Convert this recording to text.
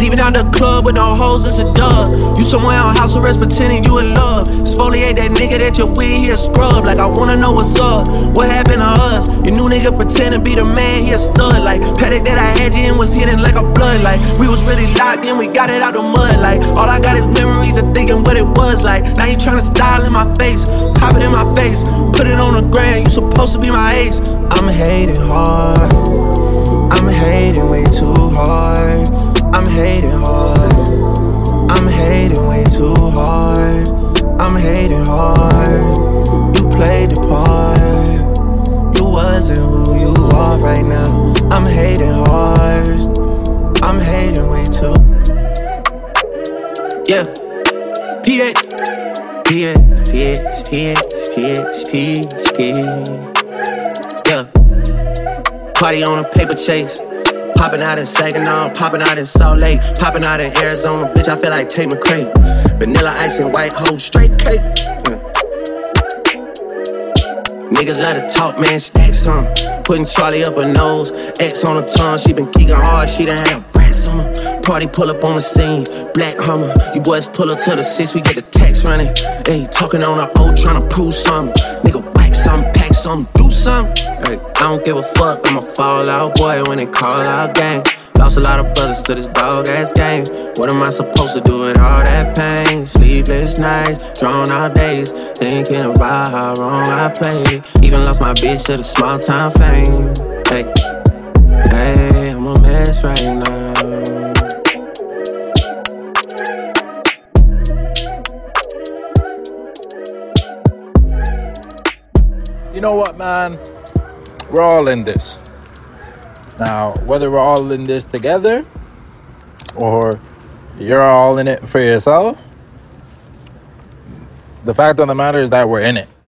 Leaving out the club with no hoes, it's a dub. You somewhere on house arrest pretending you in love. Exfoliate that nigga that you're with, he a scrub. Like I wanna know what's up, what happened to us? Your new nigga pretend to be the man, he a stud. Like paddock that I had you in was hidden like a flood. Like we was really locked in, we got it out the mud. Like all I got is memories of thinking what it was like. Now you tryna style in my face, pop it in my face, put it on the ground, you supposed to be my ace. I'm hating hard, I'm hating way too hard. I'm hating hard, I'm hating way too hard. I'm hating hard, you played the part. You wasn't who you are right now. I'm hating hard, I'm hating way too. Yeah, yeah. Party on a paper chase. Popping out in Saginaw, popping out in Salt Lake, popping out in Arizona, bitch, I feel like Tate McRae. Vanilla ice and white hoe, straight cake. Niggas love to talk, man, stack some. Putting Charlie up her nose, X on her tongue. She been geeking hard, she done had a brats on her. Party pull up on the scene, black Hummer. You boys pull up to the 6, we get the text running. Hey, talking on the O, tryna prove something. Nigga, whack something, pack something, do something. Hey, I don't give a fuck, I'ma fall out, boy, when they call out gang. Lost a lot of brothers to this dog-ass game. What am I supposed to do with all that pain? Sleepless nights, drawn out days, thinking about how wrong I played. Even lost my bitch to the small-time fame. Hey, hey, I'm a mess right now. You know what, man? We're all in this. Now, whether we're all in this together or you're all in it for yourself, the fact of the matter is that we're in it.